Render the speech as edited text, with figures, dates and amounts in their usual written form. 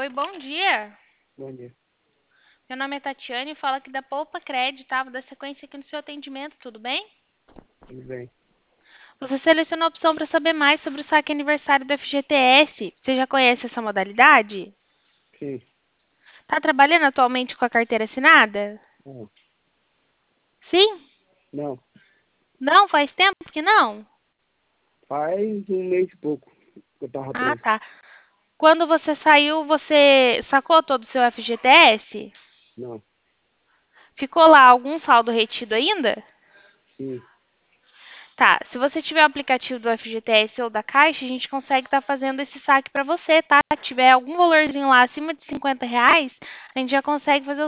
Oi, bom dia. Bom dia. Meu nome é Tatiane e falo aqui da Poupa Cred, tá? Vou dar sequência aqui no seu atendimento, tudo bem? Tudo bem? Você selecionou a opção para saber mais sobre o saque aniversário do FGTS. Você já conhece essa modalidade? Sim. Tá trabalhando atualmente com a carteira assinada? Não. Sim? Não. Não? Faz tempo que não? Faz um mês e pouco que eu tava Ah, preso. tá. Quando você saiu, você sacou todo o seu FGTS? Não. Ficou lá algum saldo retido ainda? Sim. Tá, se você tiver o aplicativo do FGTS ou da Caixa, a gente consegue estar fazendo esse saque para você, tá? Se tiver algum valorzinho lá acima de R$ 50, a gente já consegue fazer o